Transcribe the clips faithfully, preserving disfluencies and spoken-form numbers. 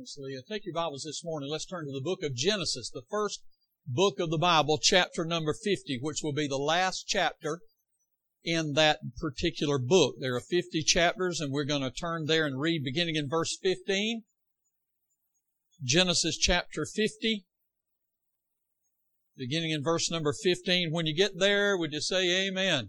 Miss Leah. Take your Bibles this morning. Let's turn to the book of Genesis, the first book of the Bible, chapter number fifty, which will be the last chapter in that particular book. There are fifty chapters, and we're going to turn there and read beginning in verse fifteen. Genesis chapter fifty, beginning in verse number fifteen. When you get there, would you say amen?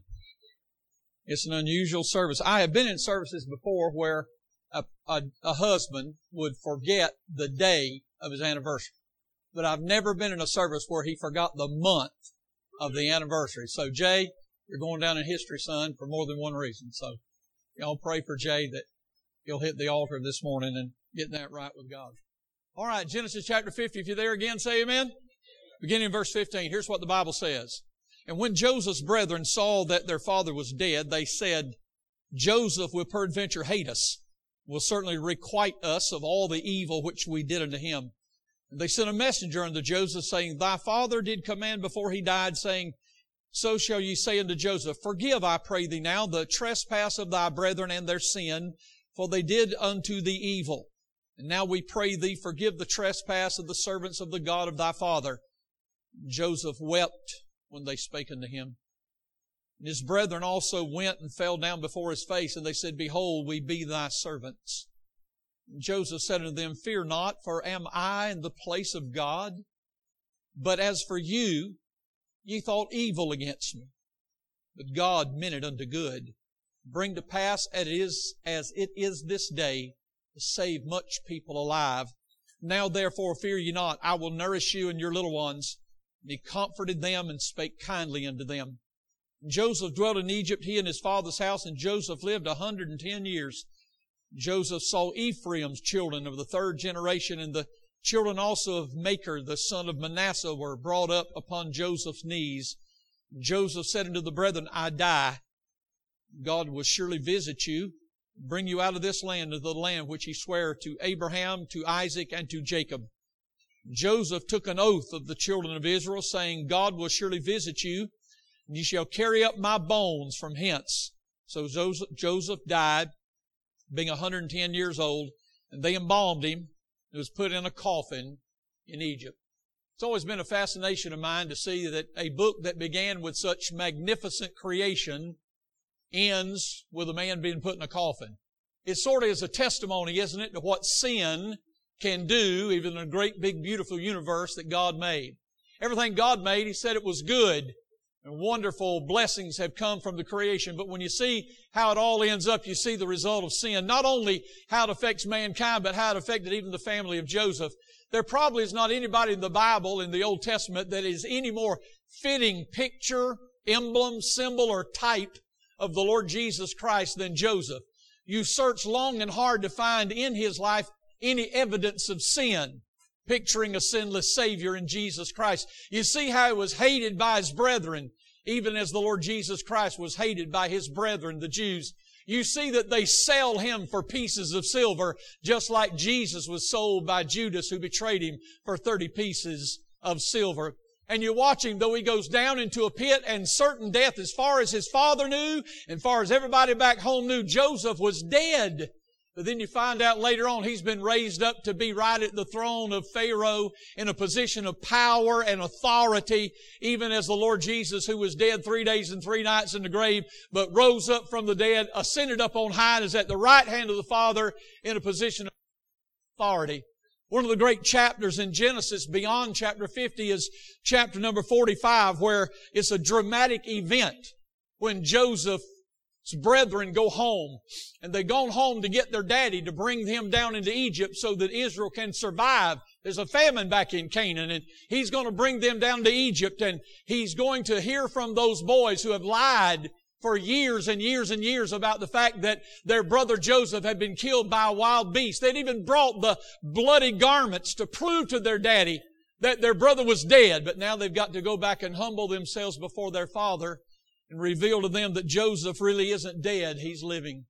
It's an unusual service. I have been in services before where a, a, a husband would forget the day of his anniversary. But I've never been in a service where he forgot the month of the anniversary. So, Jay, you're going down in history, son, for more than one reason. So, y'all pray for Jay that he'll hit the altar this morning and get that right with God. All right, Genesis chapter fifty. If you're there again, say amen. Beginning in verse fifteen, here's what the Bible says. And when Joseph's brethren saw that their father was dead, they said, Joseph will peradventure hate us, will certainly requite us of all the evil which we did unto him. And they sent a messenger unto Joseph, saying, Thy father did command before he died, saying, So shall ye say unto Joseph, Forgive, I pray thee now, the trespass of thy brethren and their sin, for they did unto thee evil. And now we pray thee, forgive the trespass of the servants of the God of thy father. Joseph wept when they spake unto him. And his brethren also went and fell down before his face, and they said, Behold, we be thy servants. And Joseph said unto them, Fear not, for am I in the place of God? But as for you, ye thought evil against me, but God meant it unto good, bring to pass as it is, as it is this day, to save much people alive. Now therefore fear ye not, I will nourish you and your little ones. And he comforted them and spake kindly unto them. And Joseph dwelt in Egypt, he and his father's house, and Joseph lived a hundred and ten years. Joseph saw Ephraim's children of the third generation, and the children also of Machir, the son of Manasseh, were brought up upon Joseph's knees. Joseph said unto the brethren, I die. God will surely visit you, bring you out of this land, to the land which he sware to Abraham, to Isaac, and to Jacob. Joseph took an oath of the children of Israel, saying, God will surely visit you, and ye shall carry up my bones from hence. So Joseph died, being a hundred and ten years old, and they embalmed him. He was put in a coffin in Egypt. It's always been a fascination of mine to see that a book that began with such magnificent creation ends with a man being put in a coffin. It sort of is a testimony, isn't it, to what sin can do, even in a great, big, beautiful universe that God made. Everything God made, He said it was good. And wonderful blessings have come from the creation. But when you see how it all ends up, you see the result of sin. Not only how it affects mankind, but how it affected even the family of Joseph. There probably is not anybody in the Bible, in the Old Testament, that is any more fitting picture, emblem, symbol, or type of the Lord Jesus Christ than Joseph. You search long and hard to find in his life any evidence of sin, picturing a sinless Savior in Jesus Christ. You see how He was hated by His brethren, even as the Lord Jesus Christ was hated by His brethren, the Jews. You see that they sell Him for pieces of silver, just like Jesus was sold by Judas, who betrayed Him, for thirty pieces of silver. And you watch Him, though He goes down into a pit and certain death, as far as His father knew, and far as everybody back home knew, Joseph was dead. But then you find out later on he's been raised up to be right at the throne of Pharaoh in a position of power and authority, even as the Lord Jesus, who was dead three days and three nights in the grave, but rose up from the dead, ascended up on high, and is at the right hand of the Father in a position of authority. One of the great chapters in Genesis beyond chapter fifty is chapter number forty-five, where it's a dramatic event when Joseph His brethren go home, and they've gone home to get their daddy to bring him down into Egypt so that Israel can survive. There's a famine back in Canaan, and he's going to bring them down to Egypt, and he's going to hear from those boys who have lied for years and years and years about the fact that their brother Joseph had been killed by a wild beast. They'd even brought the bloody garments to prove to their daddy that their brother was dead, but now they've got to go back and humble themselves before their father and reveal to them that Joseph really isn't dead, he's living.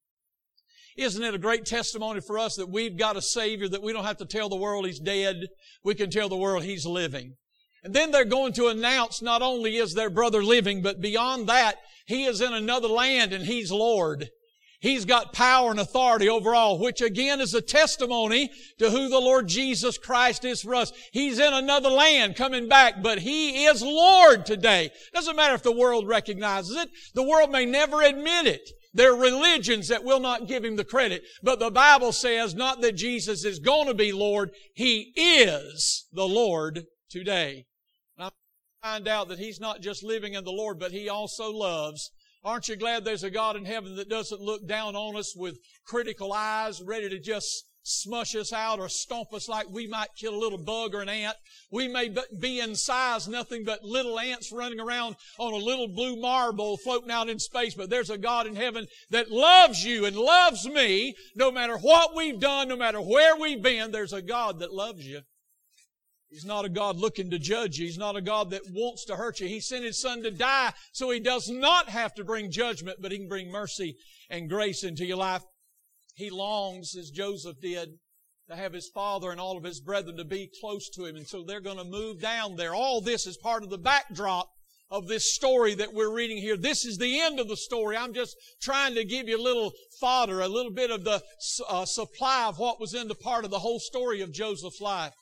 Isn't it a great testimony for us that we've got a Savior, that we don't have to tell the world He's dead, we can tell the world He's living. And then they're going to announce not only is their brother living, but beyond that, he is in another land and He's Lord. He's got power and authority over all, which again is a testimony to who the Lord Jesus Christ is for us. He's in another land coming back, but He is Lord today. Doesn't matter if the world recognizes it. The world may never admit it. There are religions that will not give Him the credit. But the Bible says not that Jesus is going to be Lord. He is the Lord today. And I find out that He's not just living in the Lord, but He also loves. Aren't you glad there's a God in heaven that doesn't look down on us with critical eyes, ready to just smush us out or stomp us like we might kill a little bug or an ant? We may be in size nothing but little ants running around on a little blue marble floating out in space, but there's a God in heaven that loves you and loves me. No matter what we've done, no matter where we've been, there's a God that loves you. He's not a God looking to judge you. He's not a God that wants to hurt you. He sent His Son to die so He does not have to bring judgment, but He can bring mercy and grace into your life. He longs, as Joseph did, to have his father and all of his brethren to be close to him. And so they're going to move down there. All this is part of the backdrop of this story that we're reading here. This is the end of the story. I'm just trying to give you a little fodder, a little bit of the uh, supply of what was in the part of the whole story of Joseph's life.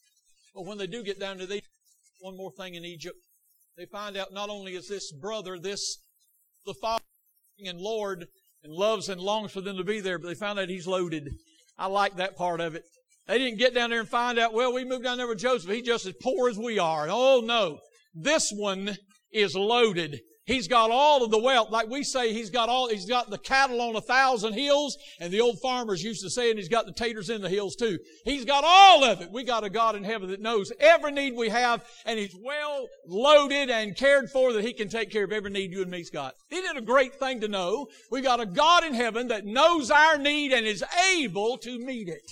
But when they do get down to these, one more thing in Egypt, they find out not only is this brother, this, the father and Lord, and loves and longs for them to be there, but they found out he's loaded. I like that part of it. They didn't get down there and find out, well, we moved down there with Joseph. He's just as poor as we are. Oh, no. This one is loaded. He's got all of the wealth. Like we say, he's got all, he's got the cattle on a thousand hills, and the old farmers used to say, and he's got the taters in the hills too. He's got all of it. We got a God in heaven that knows every need we have, and He's well loaded and cared for that He can take care of every need you and me's got. Isn't it a great thing to know? We got a God in heaven that knows our need and is able to meet it.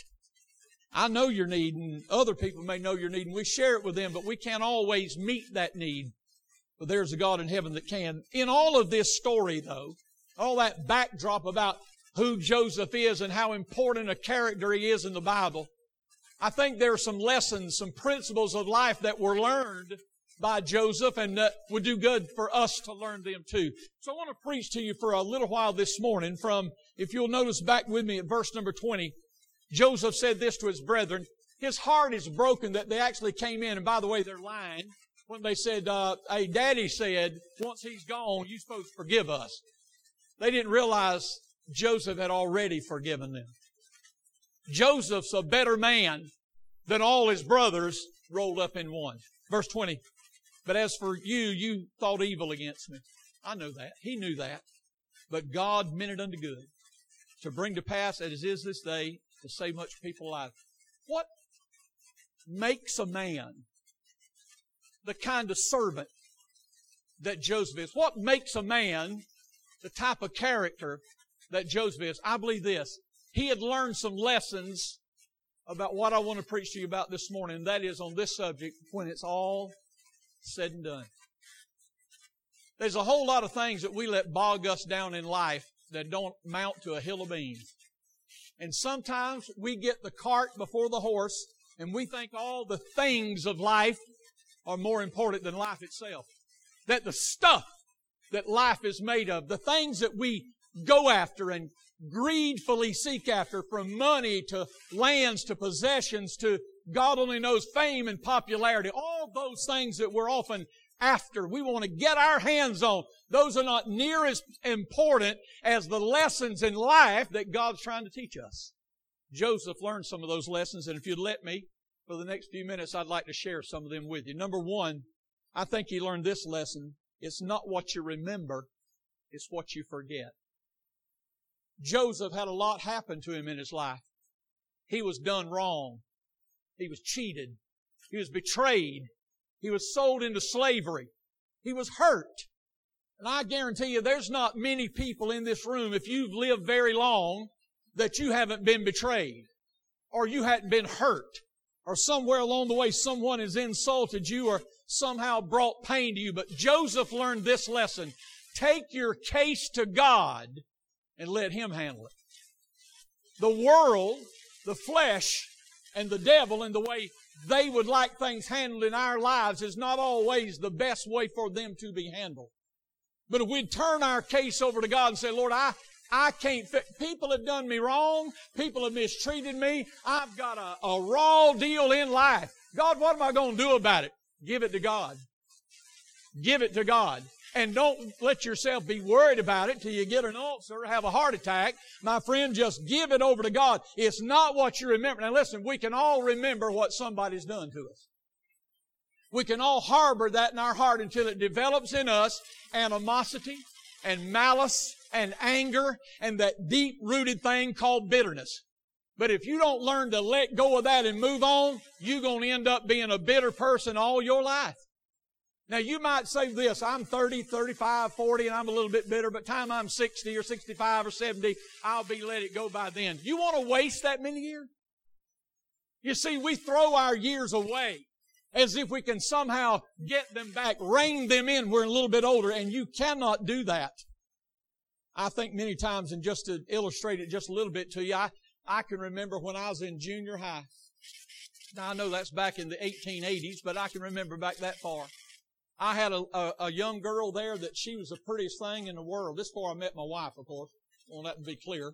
I know your need, and other people may know your need, and we share it with them, but we can't always meet that need. But there's a God in heaven that can. In all of this story, though, all that backdrop about who Joseph is and how important a character he is in the Bible, I think there are some lessons, some principles of life that were learned by Joseph and that would do good for us to learn them too. So I want to preach to you for a little while this morning from, if you'll notice back with me at verse number twenty, Joseph said this to his brethren. His heart is broken that they actually came in, and by the way, they're lying. When they said, uh, hey, Daddy said, once he's gone, you're supposed to forgive us. They didn't realize Joseph had already forgiven them. Joseph's a better man than all his brothers rolled up in one. Verse twenty, but as for you, you thought evil against me. I know that. He knew that. But God meant it unto good, to bring to pass, as is this day, to save much people alive. What makes a man the kind of servant that Joseph is? What makes a man the type of character that Joseph is? I believe this. He had learned some lessons about what I want to preach to you about this morning, and that is on this subject when it's all said and done. There's a whole lot of things that we let bog us down in life that don't amount to a hill of beans. And sometimes we get the cart before the horse, and we think all the things of life are more important than life itself. That the stuff that life is made of, the things that we go after and greedfully seek after, from money to lands to possessions to God only knows fame and popularity, all those things that we're often after, we want to get our hands on, those are not near as important as the lessons in life that God's trying to teach us. Joseph learned some of those lessons, and if you'd let me, for the next few minutes, I'd like to share some of them with you. Number one, I think he learned this lesson. It's not what you remember, it's what you forget. Joseph had a lot happen to him in his life. He was done wrong. He was cheated. He was betrayed. He was sold into slavery. He was hurt. And I guarantee you, there's not many people in this room, if you've lived very long, that you haven't been betrayed, or you hadn't been hurt, or somewhere along the way someone has insulted you or somehow brought pain to you. But Joseph learned this lesson. Take your case to God and let Him handle it. The world, the flesh, and the devil, and the way they would like things handled in our lives is not always the best way for them to be handled. But if we'd turn our case over to God and say, Lord, I, I can't fit. People have done me wrong. People have mistreated me. I've got a, a raw deal in life. God, what am I going to do about it? Give it to God. Give it to God. And don't let yourself be worried about it till you get an ulcer or have a heart attack. My friend, just give it over to God. It's not what you remember. Now listen, we can all remember what somebody's done to us. We can all harbor that in our heart until it develops in us animosity and malice and anger and that deep-rooted thing called bitterness. But if you don't learn to let go of that and move on, you're going to end up being a bitter person all your life. Now you might say this, I'm thirty, thirty-five, forty, and I'm a little bit bitter, but time I'm sixty or sixty-five or seventy, I'll be let it go by then. You want to waste that many years? You see, we throw our years away as if we can somehow get them back, rein them in. We're a little bit older, and you cannot do that. I think many times, and just to illustrate it just a little bit to you, I, I can remember when I was in junior high. Now, I know that's back in the eighteen eighties, but I can remember back that far. I had a, a, a young girl there that she was the prettiest thing in the world. This is before I met my wife, of course. I want that to be clear.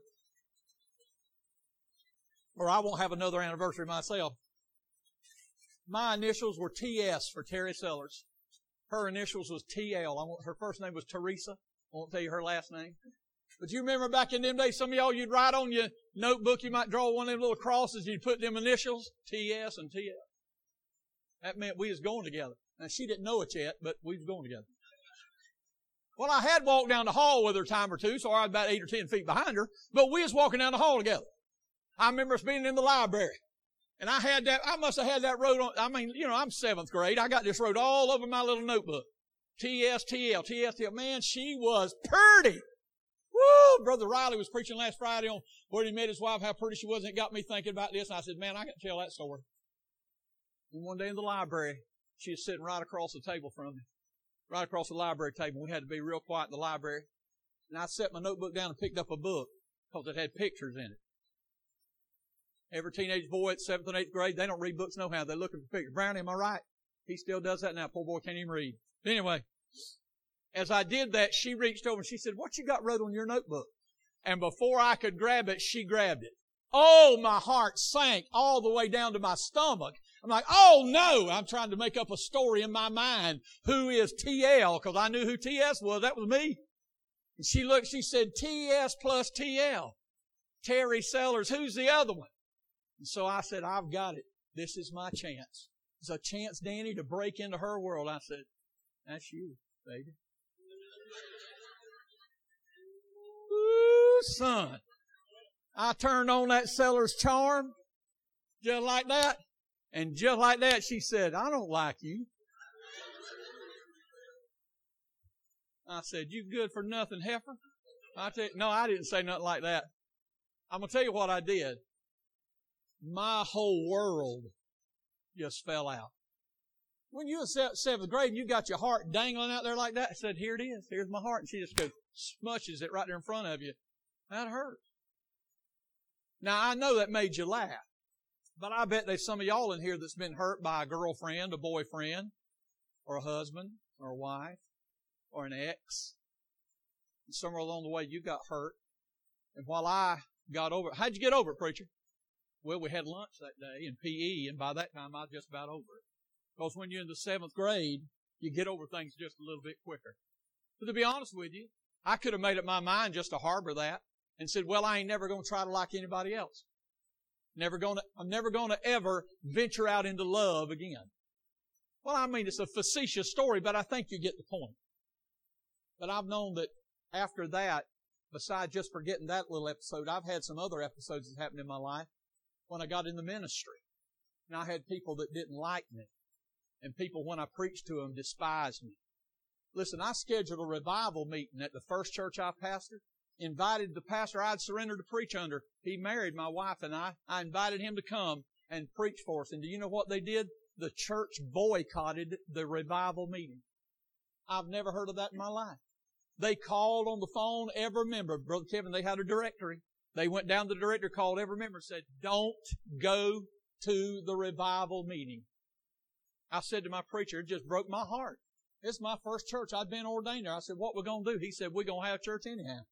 Or I won't have another anniversary myself. My initials were T S for Terry Sellers. Her initials was T L. I want, her first name was Teresa. I won't tell you her last name. But you remember back in them days, some of y'all, you'd write on your notebook, you might draw one of them little crosses, you'd put them initials, T S and T L. That meant we was going together. Now, she didn't know it yet, but we was going together. Well, I had walked down the hall with her a time or two, so I was about eight or ten feet behind her, but we was walking down the hall together. I remember us being in the library. And I had that, I must have had that wrote on, I mean, you know, I'm seventh grade. I got this wrote all over my little notebook. T S T L, T S T L. Man, she was pretty. Woo! Brother Riley was preaching last Friday on where he met his wife, how pretty she was, and it got me thinking about this. And I said, man, I got to tell that story. And one day in the library, she was sitting right across the table from me. Right across the library table. We had to be real quiet in the library. And I set my notebook down and picked up a book because it had pictures in it. Every teenage boy at seventh and eighth grade, they don't read books no how. They're looking for pictures. Brownie, am I right? He still does that now. Poor boy can't even read. But anyway, as I did that, she reached over and she said, what you got wrote on your notebook? And before I could grab it, she grabbed it. Oh, my heart sank all the way down to my stomach. I'm like, oh no, I'm trying to make up a story in my mind. Who is T L? Because I knew who T S was. That was me. And she looked, she said, T S plus T L. Terry Sellers. Who's the other one? And so I said, I've got it. This is my chance. It's a chance, Danny, to break into her world. I said, that's you, baby. Ooh, son. I turned on that Sellers charm, just like that. And just like that, she said, I don't like you. I said, you good for nothing, heifer? I tell you, no, I didn't say nothing like that. I'm going to tell you what I did. My whole world just fell out. When you were in seventh grade and you got your heart dangling out there like that, I said, here it is. Here's my heart. And she just goes, smushes it right there in front of you. That hurt. Now, I know that made you laugh. But I bet there's some of y'all in here that's been hurt by a girlfriend, a boyfriend, or a husband, or a wife, or an ex. And somewhere along the way you got hurt. And while I got over it, how'd you get over it, preacher? Well, we had lunch that day in P E, and by that time I was just about over it. Because when you're in the seventh grade, you get over things just a little bit quicker. But to be honest with you, I could have made up my mind just to harbor that and said, well, I ain't never going to try to like anybody else. Never gonna, I'm never gonna ever venture out into love again. Well, I mean, it's a facetious story, but I think you get the point. But I've known that after that, besides just forgetting that little episode, I've had some other episodes that happened in my life when I got in the ministry. And I had people that didn't like me. And people, when I preached to them, despised me. Listen, I scheduled a revival meeting at the first church I pastored. Invited the pastor I'd surrendered to preach under. He married my wife and I. I invited him to come and preach for us. And do you know what they did? The church boycotted the revival meeting. I've never heard of that in my life. They called on the phone every member. Brother Kevin, they had a directory. They went down to the directory, called every member and said, don't go to the revival meeting. I said to my preacher, it just broke my heart. It's my first church. I'd been ordained there. I said, what we going to do? He said, we're going to have church anyhow.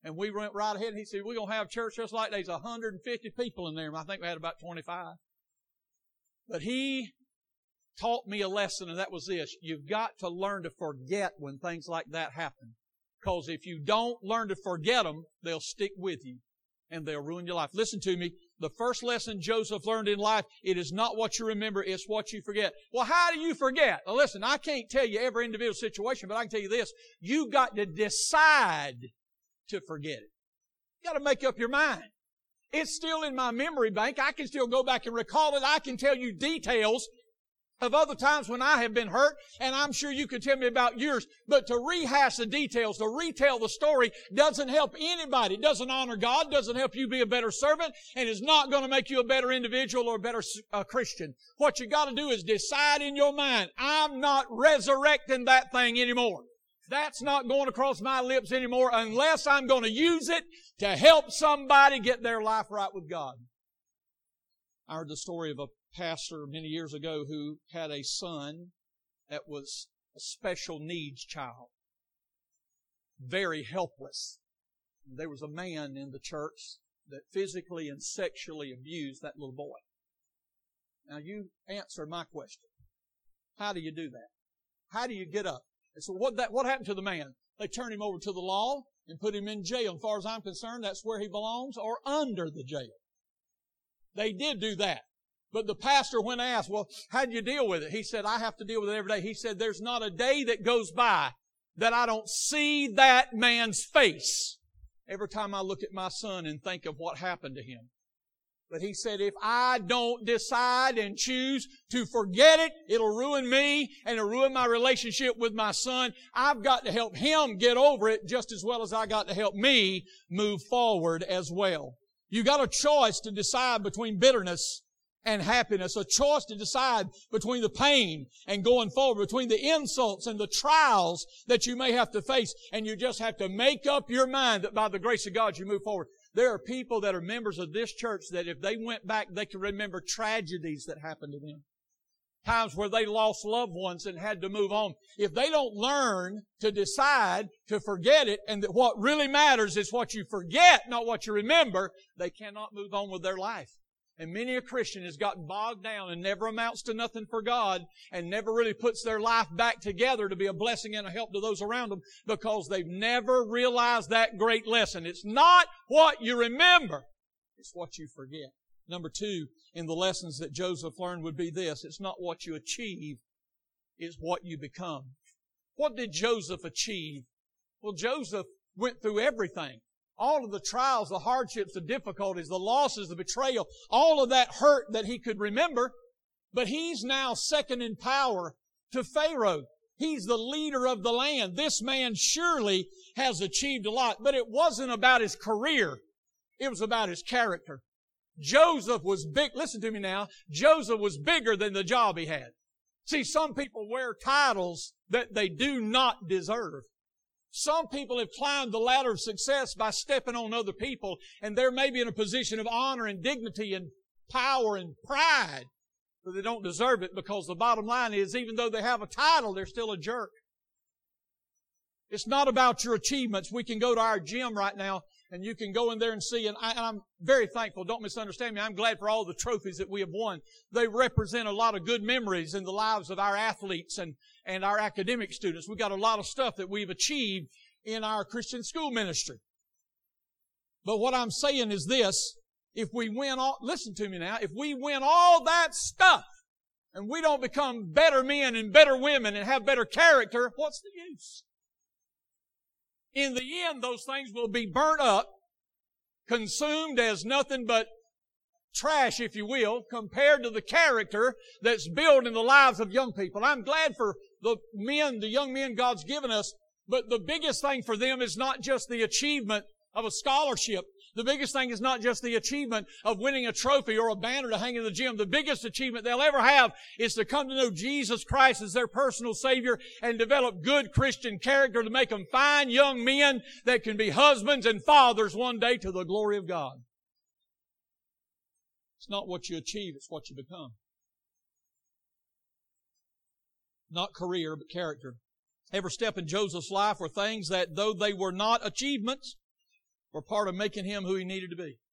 And we went right ahead and he said, we're going to have church just like there's one hundred fifty people in there. And I think we had about twenty-five. But he taught me a lesson, and that was this. You've got to learn to forget when things like that happen. Because if you don't learn to forget them, they'll stick with you and they'll ruin your life. Listen to me. The first lesson Joseph learned in life, it is not what you remember, it's what you forget. Well, how do you forget? Well, listen, I can't tell you every individual situation, but I can tell you this. You got to decide to forget it. You got to make up your mind. It's still in my memory bank. I can still go back and recall it. I can tell you details of other times when I have been hurt, and I'm sure you could tell me about yours. But to rehash the details, to retell the story, doesn't help anybody. It doesn't honor God, doesn't help you be a better servant, and is not going to make you a better individual or a better uh, Christian. What you got to do is decide in your mind, I'm not resurrecting that thing anymore. That's not going across my lips anymore unless I'm going to use it to help somebody get their life right with God. I heard the story of a pastor many years ago who had a son that was a special needs child. Very helpless. There was a man in the church that physically and sexually abused that little boy. Now you answer my question. How do you do that? How do you get up? And so what that, what happened to the man? They turned him over to the law and put him in jail. As far as I'm concerned, that's where he belongs, or under the jail. They did do that. But the pastor, when asked, well, how do you deal with it? He said, I have to deal with it every day. He said, there's not a day that goes by that I don't see that man's face every time I look at my son and think of what happened to him. But he said, if I don't decide and choose to forget it, it'll ruin me and it'll ruin my relationship with my son. I've got to help him get over it just as well as I got to help me move forward as well. You got a choice to decide between bitterness and happiness, a choice to decide between the pain and going forward, between the insults and the trials that you may have to face, and you just have to make up your mind that by the grace of God you move forward. There are people that are members of this church that if they went back, they can remember tragedies that happened to them. Times where they lost loved ones and had to move on. If they don't learn to decide to forget it, and that what really matters is what you forget, not what you remember, they cannot move on with their life. And many a Christian has gotten bogged down and never amounts to nothing for God and never really puts their life back together to be a blessing and a help to those around them because they've never realized that great lesson. It's not what you remember, it's what you forget. Number two, in the lessons that Joseph learned would be this. It's not what you achieve, it's what you become. What did Joseph achieve? Well, Joseph went through everything. All of the trials, the hardships, the difficulties, the losses, the betrayal, all of that hurt that he could remember. But he's now second in power to Pharaoh. He's the leader of the land. This man surely has achieved a lot. But it wasn't about his career. It was about his character. Joseph was big. Listen to me now. Joseph was bigger than the job he had. See, some people wear titles that they do not deserve. Some people have climbed the ladder of success by stepping on other people, and they're maybe in a position of honor and dignity and power and pride, but they don't deserve it because the bottom line is, even though they have a title, they're still a jerk. It's not about your achievements. We can go to our gym right now, and you can go in there and see, and, I, and I'm very thankful. Don't misunderstand me. I'm glad for all the trophies that we have won. They represent a lot of good memories in the lives of our athletes and, and our academic students. We've got a lot of stuff that we've achieved in our Christian school ministry. But what I'm saying is this, if we win all, listen to me now, if we win all that stuff and we don't become better men and better women and have better character, what's the use? In the end, those things will be burnt up, consumed as nothing but trash, if you will, compared to the character that's built in the lives of young people. I'm glad for the men, the young men God's given us, but the biggest thing for them is not just the achievement of a scholarship. The biggest thing is not just the achievement of winning a trophy or a banner to hang in the gym. The biggest achievement they'll ever have is to come to know Jesus Christ as their personal Savior and develop good Christian character to make them fine young men that can be husbands and fathers one day to the glory of God. It's not what you achieve, it's what you become. Not career, but character. Every step in Joseph's life were things that, though they were not achievements, were part of making him who he needed to be.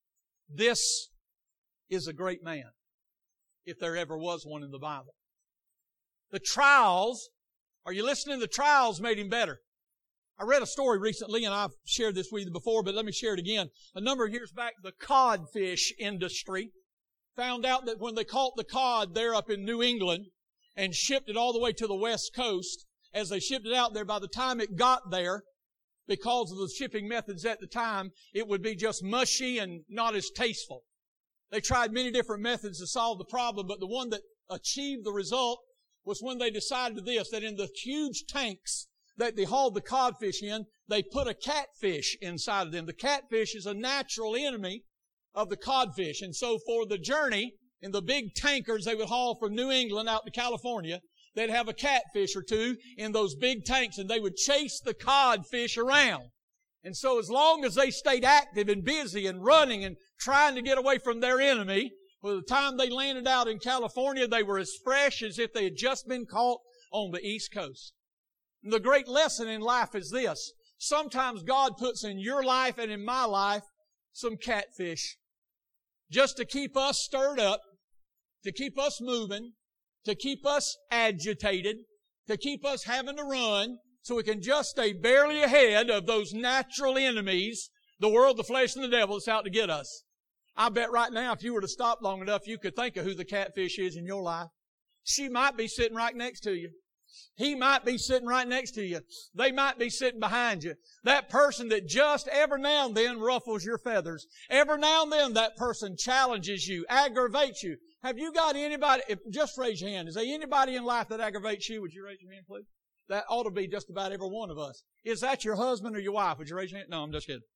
This is a great man, if there ever was one in the Bible. The trials, are you listening? The trials made him better. I read a story recently, and I've shared this with you before, but let me share it again. A number of years back, the codfish industry found out that when they caught the cod there up in New England and shipped it all the way to the West Coast, as they shipped it out there, by the time it got there, because of the shipping methods at the time, it would be just mushy and not as tasteful. They tried many different methods to solve the problem, but the one that achieved the result was when they decided this, that in the huge tanks that they hauled the codfish in, they put a catfish inside of them. The catfish is a natural enemy of the codfish. And so for the journey, in the big tankers they would haul from New England out to California, they'd have a catfish or two in those big tanks, and they would chase the codfish around. And so as long as they stayed active and busy and running and trying to get away from their enemy, by the time they landed out in California, they were as fresh as if they had just been caught on the East Coast. And the great lesson in life is this. Sometimes God puts in your life and in my life some catfish just to keep us stirred up, to keep us moving, to keep us agitated, to keep us having to run, so we can just stay barely ahead of those natural enemies, the world, the flesh, and the devil that's out to get us. I bet right now if you were to stop long enough, you could think of who the catfish is in your life. She might be sitting right next to you. He might be sitting right next to you. They might be sitting behind you. That person that just every now and then ruffles your feathers. Every now and then that person challenges you, aggravates you. Have you got anybody, if, just raise your hand. Is there anybody in life that aggravates you? Would you raise your hand, please? That ought to be just about every one of us. Is that your husband or your wife? Would you raise your hand? No, I'm just kidding.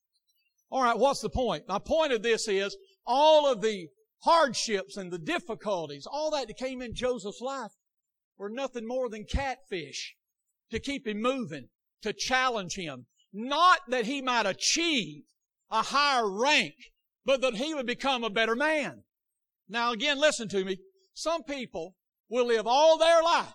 All right, what's the point? My point of this is all of the hardships and the difficulties, all that that came in Joseph's life were nothing more than catfish to keep him moving, to challenge him. Not that he might achieve a higher rank, but that he would become a better man. Now again, listen to me. Some people will live all their life.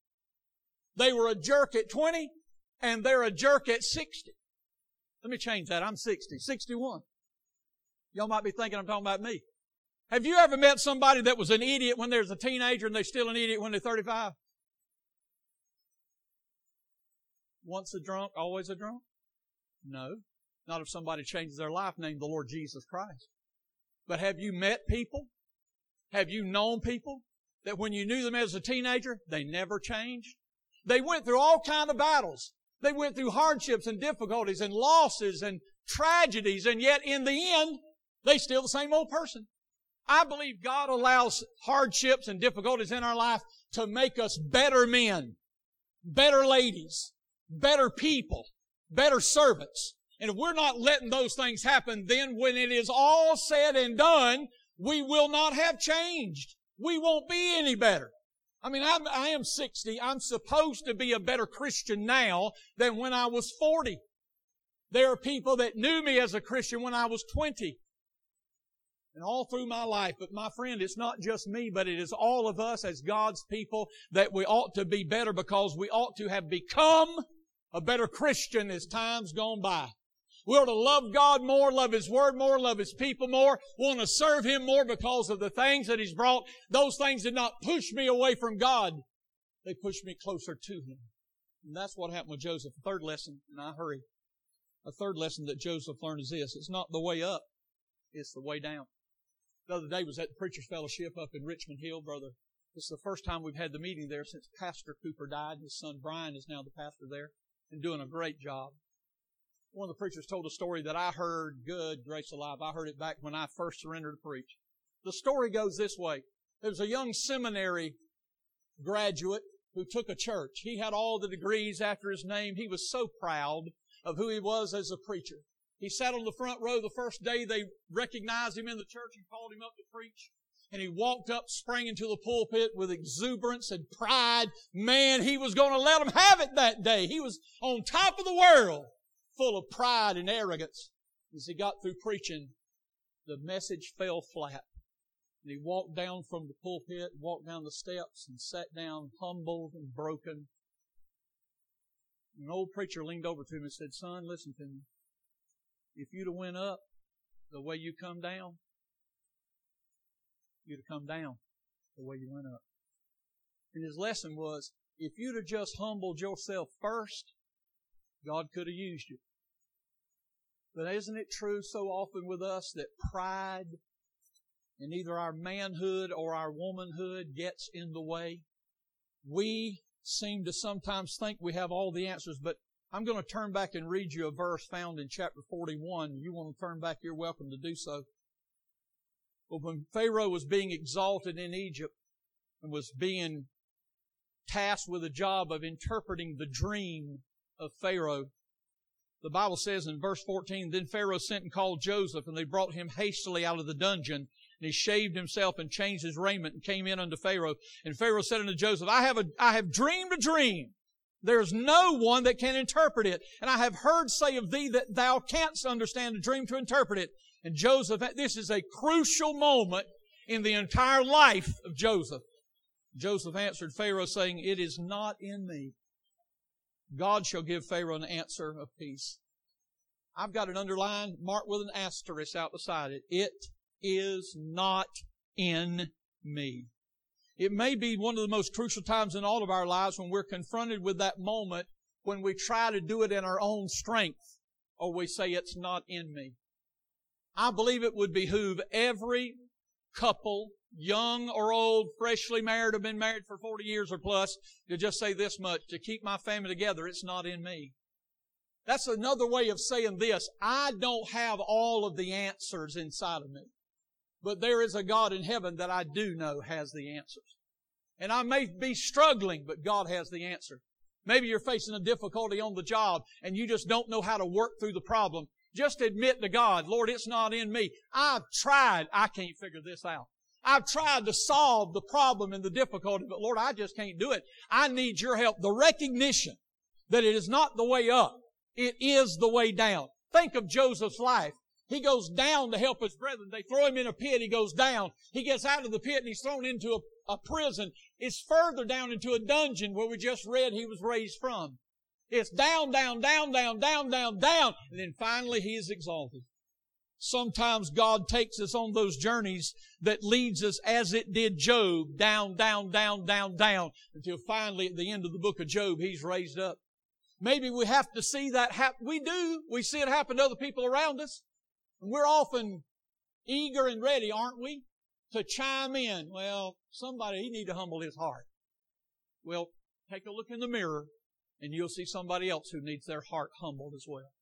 They were a jerk at twenty, and they're a jerk at sixty. Let me change that. I'm sixty, sixty-one. Y'all might be thinking I'm talking about me. Have you ever met somebody that was an idiot when they was a teenager and they're still an idiot when they're thirty-five? Once a drunk, always a drunk? No. Not if somebody changes their life, named the Lord Jesus Christ. But have you met people? Have you known people that when you knew them as a teenager, they never changed? They went through all kinds of battles. They went through hardships and difficulties and losses and tragedies, and yet in the end, they still the same old person. I believe God allows hardships and difficulties in our life to make us better men, better ladies, better people, better servants. And if we're not letting those things happen, then when it is all said and done, we will not have changed. We won't be any better. I mean, I'm, I am sixty. I'm supposed to be a better Christian now than when I was forty. There are people that knew me as a Christian when I was twenty. And all through my life. But my friend, it's not just me, but it is all of us as God's people that we ought to be better, because we ought to have become a better Christian as time's gone by. We ought to love God more, love His Word more, love His people more, want to serve Him more because of the things that He's brought. Those things did not push me away from God. They pushed me closer to Him. And that's what happened with Joseph. A third lesson, and I hurry. A third lesson that Joseph learned is this. It's not the way up, it's the way down. The other day was at the Preacher's Fellowship up in Richmond Hill, brother. This is the first time we've had the meeting there since Pastor Cooper died. His son Brian is now the pastor there and doing a great job. One of the preachers told a story that I heard, good grace alive. I heard it back when I first surrendered to preach. The story goes this way. There was a young seminary graduate who took a church. He had all the degrees after his name. He was so proud of who he was as a preacher. He sat on the front row the first day they recognized him in the church and called him up to preach. And he walked up, sprang into the pulpit with exuberance and pride. Man, he was going to let them have it that day. He was on top of the world, full of pride and arrogance. As he got through preaching, the message fell flat. And he walked down from the pulpit, walked down the steps, and sat down humbled and broken. And an old preacher leaned over to him and said, "Son, listen to me. if you'd have went up the way you come down, you'd have come down the way you went up. And his lesson was, if you'd have just humbled yourself first, God could have used you. But isn't it true so often with us that pride and either our manhood or our womanhood gets in the way? We seem to sometimes think we have all the answers, but I'm going to turn back and read you a verse found in chapter forty-one. You want to turn back, you're welcome to do so. But when Pharaoh was being exalted in Egypt and was being tasked with the job of interpreting the dream of Pharaoh, the Bible says in verse fourteen, then Pharaoh sent and called Joseph, and they brought him hastily out of the dungeon. And he shaved himself and changed his raiment and came in unto Pharaoh. And Pharaoh said unto Joseph, I have a, I have dreamed a dream. There is no one that can interpret it. And I have heard say of thee that thou canst understand a dream to interpret it. And Joseph, this is a crucial moment in the entire life of Joseph. Joseph answered Pharaoh, saying, it is not in me. God shall give Pharaoh an answer of peace. I've got it underlined, marked with an asterisk out beside it. It is not in me. It may be one of the most crucial times in all of our lives when we're confronted with that moment when we try to do it in our own strength, or we say it's not in me. I believe it would behoove every couple, young or old, freshly married, or been married for forty years or plus, to just say this much, to keep my family together, it's not in me. That's another way of saying this. I don't have all of the answers inside of me. But there is a God in heaven that I do know has the answers. And I may be struggling, but God has the answer. Maybe you're facing a difficulty on the job and you just don't know how to work through the problem. Just admit to God, Lord, it's not in me. I've tried. I can't figure this out. I've tried to solve the problem and the difficulty, but Lord, I just can't do it. I need your help. The recognition that it is not the way up. It is the way down. Think of Joseph's life. He goes down to help his brethren. They throw him in a pit. He goes down. He gets out of the pit and he's thrown into a, a prison. It's further down into a dungeon where we just read he was raised from. It's down, down, down, down, down, down, down. And then finally he is exalted. Sometimes God takes us on those journeys that leads us, as it did Job, down, down, down, down, down, until finally at the end of the book of Job, he's raised up. Maybe we have to see that happen. We do. We see it happen to other people around us. And we're often eager and ready, aren't we, to chime in. Well, somebody, he need to humble his heart. Well, take a look in the mirror and you'll see somebody else who needs their heart humbled as well.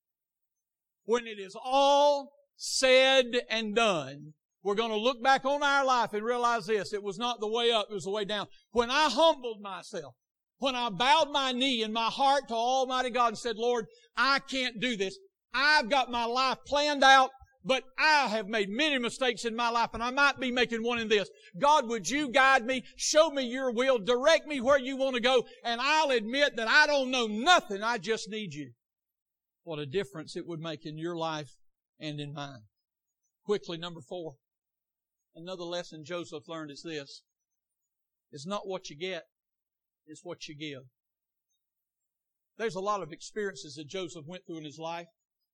When it is all said and done, we're going to look back on our life and realize this. It was not the way up, it was the way down. When I humbled myself, when I bowed my knee in my heart to Almighty God and said, Lord, I can't do this. I've got my life planned out, but I have made many mistakes in my life, and I might be making one in this. God, would you guide me, show me your will, direct me where you want to go, and I'll admit that I don't know nothing. I just need you. What a difference it would make in your life and in mine. Quickly, number four. Another lesson Joseph learned is this. It's not what you get, it's what you give. There's a lot of experiences that Joseph went through in his life.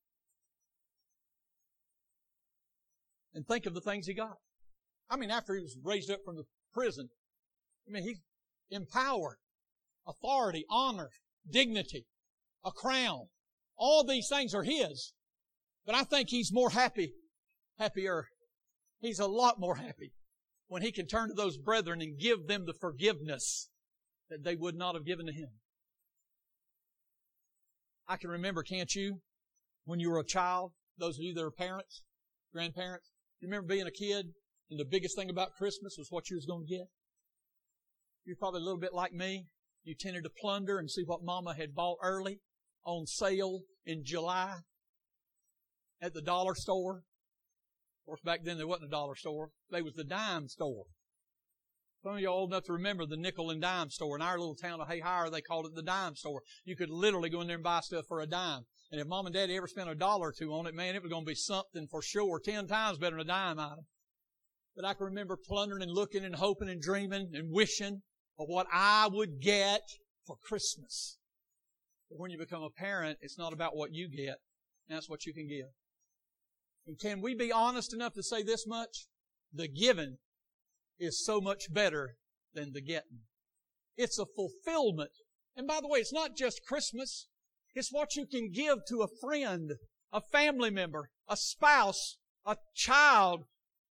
And think of the things he got. I mean, after he was raised up from the prison, I mean, he's empowered, authority, honor, dignity, a crown. All these things are his. But I think he's more happy, happier. He's a lot more happy when he can turn to those brethren and give them the forgiveness that they would not have given to him. I can remember, can't you, when you were a child, those of you that are parents, grandparents, you remember being a kid and the biggest thing about Christmas was what you was going to get? You're probably a little bit like me. You tended to plunder and see what Mama had bought early on sale in July at the dollar store. Of course, back then there wasn't a dollar store. There was the dime store. Some of you are old enough to remember the nickel and dime store. In our little town of Hayhire, they called it the dime store. You could literally go in there and buy stuff for a dime. And if Mom and Daddy ever spent a dollar or two on it, man, it was going to be something for sure, ten times better than a dime item. But I can remember plundering and looking and hoping and dreaming and wishing for what I would get for Christmas. But when you become a parent, it's not about what you get. That's what you can give. And can we be honest enough to say this much? The giving is so much better than the getting. It's a fulfillment. And by the way, it's not just Christmas. It's what you can give to a friend, a family member, a spouse, a child,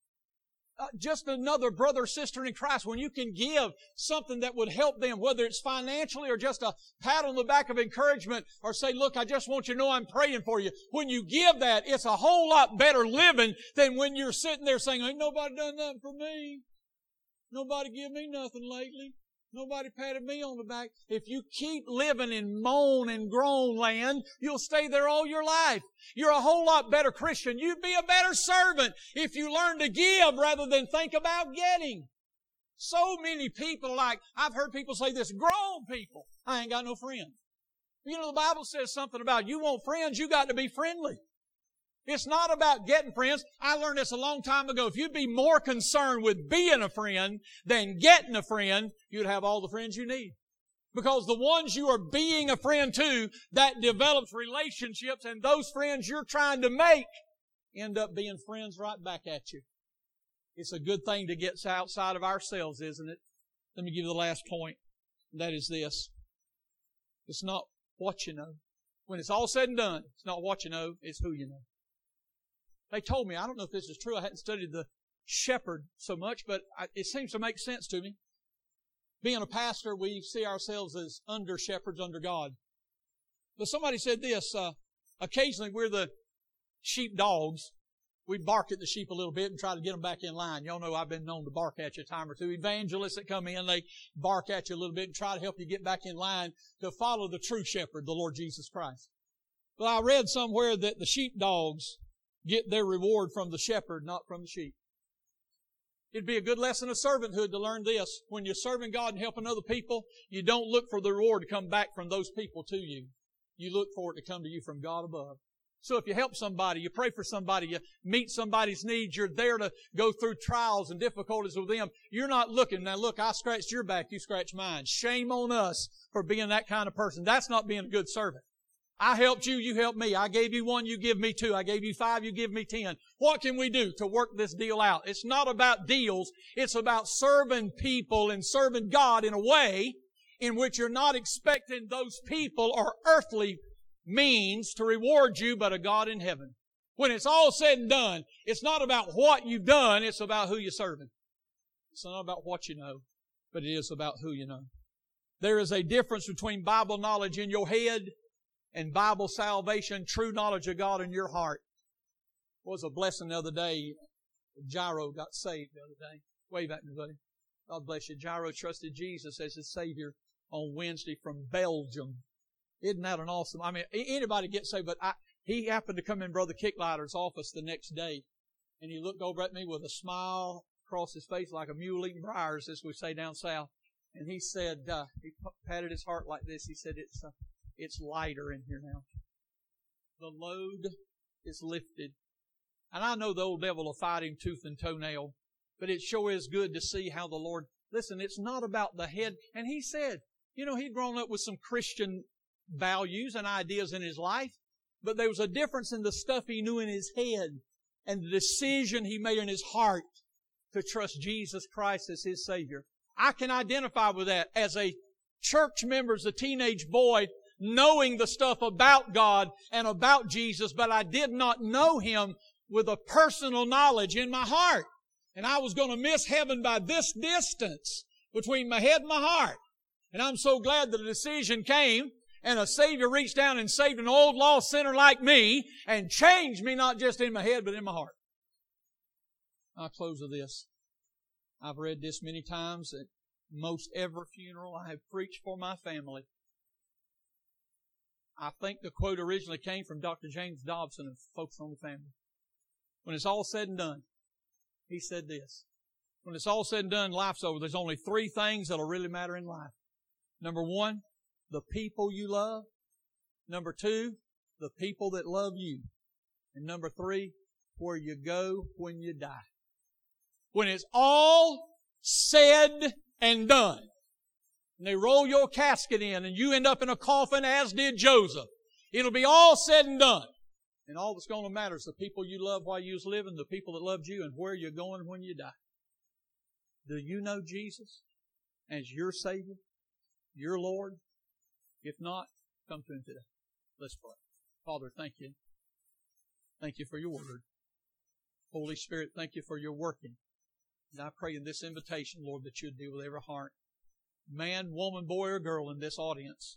uh, just another brother or sister in Christ. When you can give something that would help them, whether it's financially or just a pat on the back of encouragement or say, look, I just want you to know I'm praying for you. When you give that, it's a whole lot better living than when you're sitting there saying, ain't nobody done nothing for me. Nobody give me nothing lately. Nobody patted me on the back. If you keep living in moan and groan land, you'll stay there all your life. You're a whole lot better Christian. You'd be a better servant if you learn to give rather than think about getting. So many people like, I've heard people say this, grown people, I ain't got no friends. You know, the Bible says something about you want friends, you got to be friendly. It's not about getting friends. I learned this a long time ago. If you'd be more concerned with being a friend than getting a friend, you'd have all the friends you need. Because the ones you are being a friend to, that develops relationships, and those friends you're trying to make end up being friends right back at you. It's a good thing to get outside of ourselves, isn't it? Let me give you the last point. That is this. It's not what you know. When it's all said and done, it's not what you know, it's who you know. They told me, I don't know if this is true, I hadn't studied the shepherd so much, but I, it seems to make sense to me. Being a pastor, we see ourselves as under shepherds under God. But somebody said this, uh, occasionally we're the sheep dogs. We bark at the sheep a little bit and try to get them back in line. Y'all know I've been known to bark at you a time or two. Evangelists that come in, they bark at you a little bit and try to help you get back in line to follow the true shepherd, the Lord Jesus Christ. But I read somewhere that the sheep dogs get their reward from the shepherd, not from the sheep. It'd be a good lesson of servanthood to learn this. When you're serving God and helping other people, you don't look for the reward to come back from those people to you. You look for it to come to you from God above. So if you help somebody, you pray for somebody, you meet somebody's needs, you're there to go through trials and difficulties with them, you're not looking, now look, I scratched your back, you scratch mine. Shame on us for being that kind of person. That's not being a good servant. I helped you, you helped me. I gave you one, you give me two. I gave you five, you give me ten. What can we do to work this deal out? It's not about deals. It's about serving people and serving God in a way in which you're not expecting those people or earthly means to reward you, but a God in heaven. When it's all said and done, it's not about what you've done, it's about who you're serving. It's not about what you know, but it is about who you know. There is a difference between Bible knowledge in your head and Bible salvation, true knowledge of God in your heart. It was a blessing the other day. Gyro got saved the other day. Wave at me, buddy. God bless you. Gyro trusted Jesus as his Savior on Wednesday from Belgium. Isn't that an awesome? I mean, anybody gets saved, but I, he happened to come in Brother Kicklighter's office the next day, and he looked over at me with a smile across his face like a mule eating briars, as we say down south. And he said, uh, he patted his heart like this. He said, it's, uh, it's lighter in here now. The load is lifted. And I know the old devil will fight him tooth and toenail, but it sure is good to see how the Lord, listen, it's not about the head. And he said, you know, he'd grown up with some Christian values and ideas in his life, but there was a difference in the stuff he knew in his head and the decision he made in his heart to trust Jesus Christ as his Savior. I can identify with that as a church member, as a teenage boy, knowing the stuff about God and about Jesus, but I did not know Him with a personal knowledge in my heart. And I was going to miss heaven by this distance between my head and my heart. And I'm so glad that a decision came and a Savior reached down and saved an old lost sinner like me and changed me not just in my head but in my heart. I'll close with this. I've read this many times at most every funeral I have preached for my family. I think the quote originally came from Doctor James Dobson of Focus on the Family. When it's all said and done, he said this. When it's all said and done, life's over. There's only three things that'll really matter in life. Number one, the people you love. Number two, the people that love you. And number three, where you go when you die. When it's all said and done, and they roll your casket in and you end up in a coffin as did Joseph, it'll be all said and done. And all that's going to matter is the people you love while you was living, the people that loved you, and where you're going when you die. Do you know Jesus as your Savior, your Lord? If not, come to Him today. Let's pray. Father, thank you. Thank you for your word. Holy Spirit, thank you for your working. And I pray in this invitation, Lord, that you'd deal with every heart. Man, woman, boy, or girl in this audience.